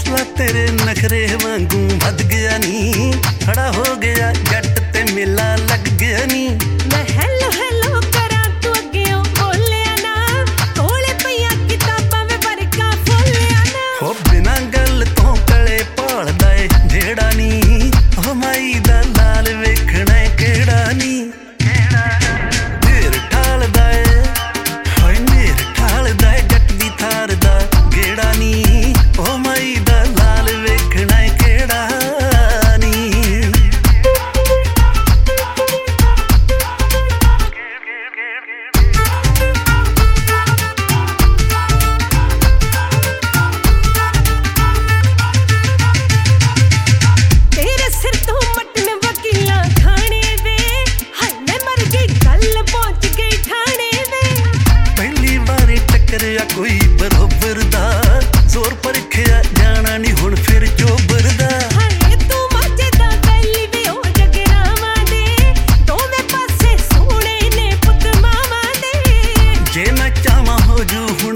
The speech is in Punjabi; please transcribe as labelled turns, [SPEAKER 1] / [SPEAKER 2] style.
[SPEAKER 1] ਹੌਸਲਾ ਤੇਰੇ ਨਖਰੇ ਵਾਂਗੂ ਵੱਧ ਗਿਆ ਨੀ, ਖੜਾ ਹੋ ਗਿਆ ਜੱਟ ਤੇ ਮੇਲਾ ਲੱਗ ਗਿਆ ਨੀ।
[SPEAKER 2] ਮੈਂ ਹੈਲੋ ਹੈਲੋ ਕਰਾਂ ਤੂੰ ਅੱਗਿਓਂ ਬੋਲਿਆ ਨਾ, ਕੋਲੇ ਪਈਆਂ ਕਿਤਾਬਾਂ ਵੇ ਵਰਕਾ ਫੋਲਿਆ ਨਾ।
[SPEAKER 1] ਹੋ ਬਿਨਾਂ ਗੱਲ ਤੋਂ ਕਲੇ ਭਾਲਦਾ ਏ ਜਿਹੜਾ ਨੀ, ਉਹ ਮਾਈ ਦਾ ਲਾਲ ਵੇਖਣਾ ਕਿਹੜਾ ਨੀ। ਢੇਰ ਠਾਲਦਾ ਏ ਹਾਏ ਢੇਰ ਠਾਲਦਾ ਏ ਜੱਟ ਦੀ ਥਾਰ ਦਾ ਗੇੜਾ ਨੀ, ਉਹ ਮਾਈ ਦਾ ਲਾਲ ਵੇਖਣਾ ਕਿਹੜਾ ਨੀ।
[SPEAKER 2] ਤੇਰੇ ਸਿਰ ਤੋਂ ਮਟਨ ਵਕੀਲਾਂ ਖਾਣੇ ਵੇ, ਹਾਏ ਮੈਂ ਮਰ ਗਈ ਗੱਲ ਪਹੁੰਚ ਗਈ ਠਾਣੇ ਵੇ।
[SPEAKER 1] ਪਹਿਲੀ ਵਾਰੀ ਟੱਕਰਿਆ ਕੋਈ ਬਰੋਬਰ ਦਾ, ਜ਼ੋਰ ਪਰਖਿਆ ਜਾਣਾ ਨੀ ਹੁਣ ਫਿਰ ਚੋਬਰ ਦਾ।
[SPEAKER 2] ਹਾਏ ਤੂੰ ਮਾਝੇ ਦਾ ਵੈਲੀ ਵੇ ਉਹ ਜਗਰਾਵਾਂ ਦੇ, ਦੋਵੇਂ ਪਾਸੇ ਸੋਹਣੇ ਨੇ ਪੁੱਤ ਮਾਵਾਂ ਦੇ।
[SPEAKER 1] ਜੇ ਮੈਂ ਚਾਹਾਂ ਹੋ ਜੂ